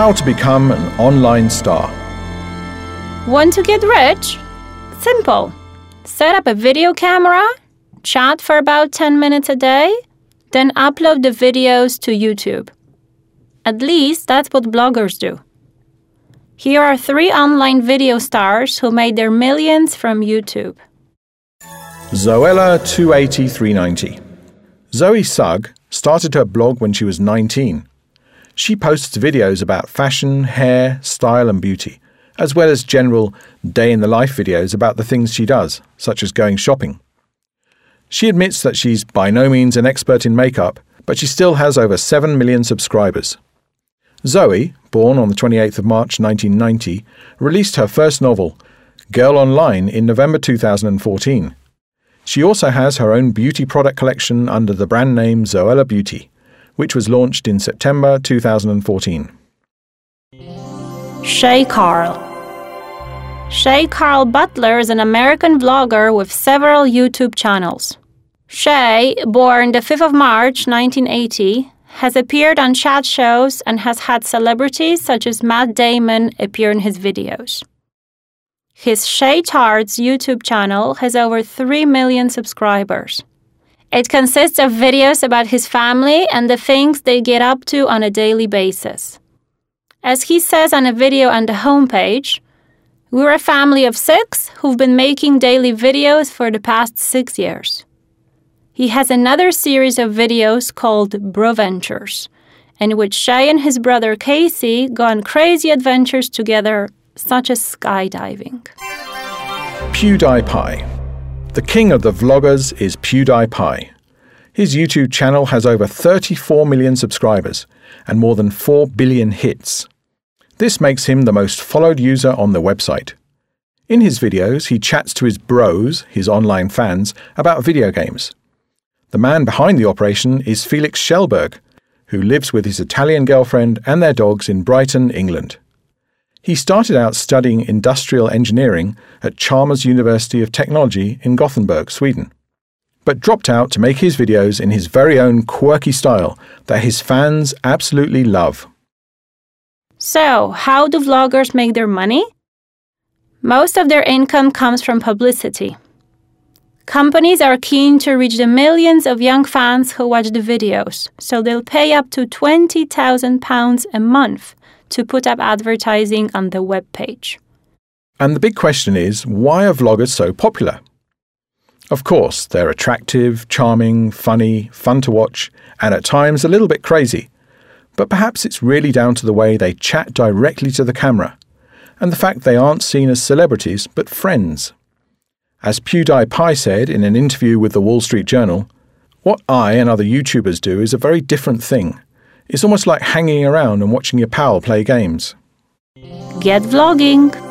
How to become an online star. Want to get rich? Simple. Set up a video camera, chat for about 10 minutes a day, then upload the videos to YouTube. At least that's what bloggers do. Here are 3 online video stars who made their millions from YouTube. Zoella 280390. Zoe Sugg started her blog when she was 19. She posts videos about fashion, hair, style and beauty, as well as general day-in-the-life videos about the things she does, such as going shopping. She admits that she's by no means an expert in makeup, but she still has over 7 million subscribers. Zoe, born on the 28th of March 1990, released her first novel, Girl Online, in November 2014. She also has her own beauty product collection under the brand name Zoella Beauty, which was launched in September 2014. Shay Carl. Shay Carl Butler is an American blogger with several YouTube channels. Shay, born the 5th of March 1980, has appeared on chat shows and has had celebrities such as Matt Damon appear in his videos. His Shay Charts YouTube channel has over 3 million subscribers. It consists of videos about his family and the things they get up to on a daily basis. As he says on a video on the homepage, "We're a family of 6 who've been making daily videos for the past 6 years." He has another series of videos called Broventures, in which Shay and his brother Casey go on crazy adventures together, such as skydiving. PewDiePie. The king of the vloggers is PewDiePie. His YouTube channel has over 34 million subscribers and more than 4 billion hits. This makes him the most followed user on the website. In his videos, he chats to his bros, his online fans, about video games. The man behind the operation is Felix Schellberg, who lives with his Italian girlfriend and their dogs in Brighton, England. He started out studying industrial engineering at Chalmers University of Technology in Gothenburg, Sweden, but dropped out to make his videos in his very own quirky style that his fans absolutely love. So, how do vloggers make their money? Most of their income comes from publicity. Companies are keen to reach the millions of young fans who watch the videos, so they'll pay up to £20,000 a month to put up advertising on the web page. And the big question is, why are vloggers so popular? Of course, they're attractive, charming, funny, fun to watch, and at times a little bit crazy. But perhaps it's really down to the way they chat directly to the camera, and the fact they aren't seen as celebrities but friends. As PewDiePie said in an interview with the Wall Street Journal, "What I and other YouTubers do is a very different thing. It's almost like hanging around and watching your pal play games." Get vlogging!